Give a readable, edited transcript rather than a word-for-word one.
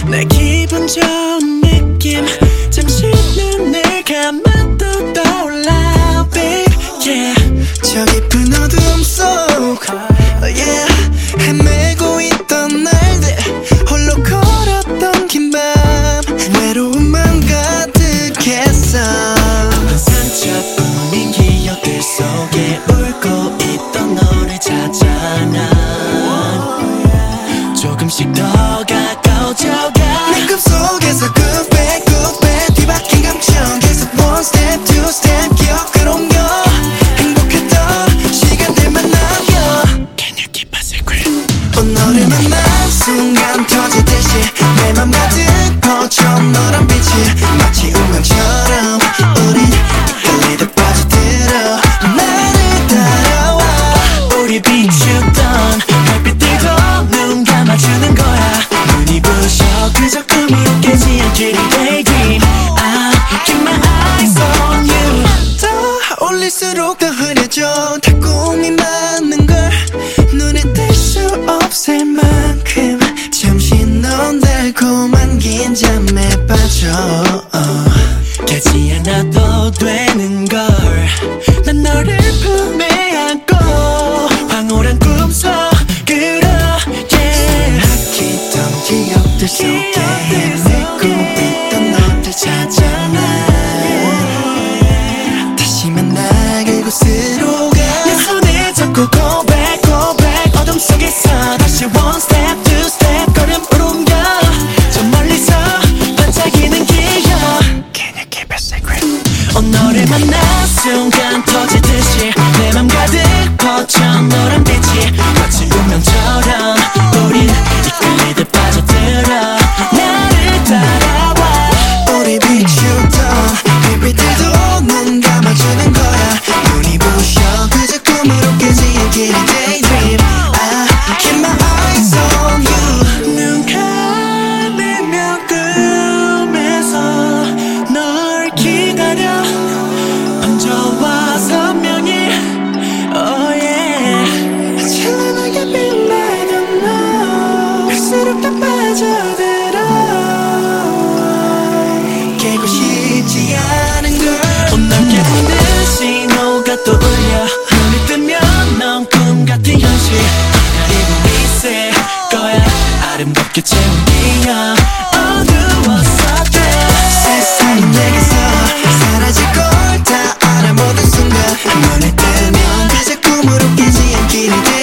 내 기분 좋은 느낌 잠시 눈을 감아도 떠올라 babe yeah. 저 깊은 어둠 속 yeah. 헤매고 있던 날들 홀로 걸었던 긴 밤 외로움만 가득했어 상처뿐인 기억들 속에 울고 있던 너를 찾아 난 조금씩 더 가까워져가 내 꿈속에서 good back 뒤바뀐 감정 계속 one step two step 기억을 옮겨 행복했던 시간들만 남겨 Can you keep a secret? 너를 만난 순간 터지듯이 내 맘 가득 퍼져 너란 빛이 마치 운명처럼 우린 이끌리듯 빠져들어 나를 따라와 우리 비추던 별빛들도 눈 감아주는 거야 눈이 부셔 그저 꿈으로 깨지 않기를 daydream I keep my eyes on you 더 올릴수록 더 흐려져 다 꿈이 많은 걸 눈에 뗄 수 없을 만큼 잠시 넌 달콤한 긴장에 빠져 가지 않아도 되는 걸 난 너를 품에 안고 황홀한 꿈속으로 yeah. 막히던 기억들 속에 내꿈 있던 너를 찾아 난 다시 만나 그곳으로 가 내 손을 잡고 go back 어둠 속에서 다시 one step two step 걸음을 옮겨 저 멀리서 반짝이는 기억 Can you keep a secret? 너를 만난 순간 터지듯이 내 맘 가득 퍼져 너란 빛이 마치 운명처럼 우린 이끌리듯 빠져들어 나를 따라와 우리 비추던 별빛들도 눈 감아주는 거야 눈이 부셔 그저 꿈으로 깨지 않기를 daydream I keep my eyes on you 눈 감으면 꿈에서 널 기다려 밤저와 선명히 oh yeah 찬란하게 빛나던 너 갈수록 더 빠져들어 깨고 싶지 않은 걸 넓게 보는 신호가 떠올려 눈을 뜨면 넌 꿈 같은 현실 기다리고 있을 거야 아름답게 채운 기억 어두웠었대 세상이 내게서 사라질 걸 다 알아 모든 순간 눈을 뜨면 그저 꿈으로 깨지 않기를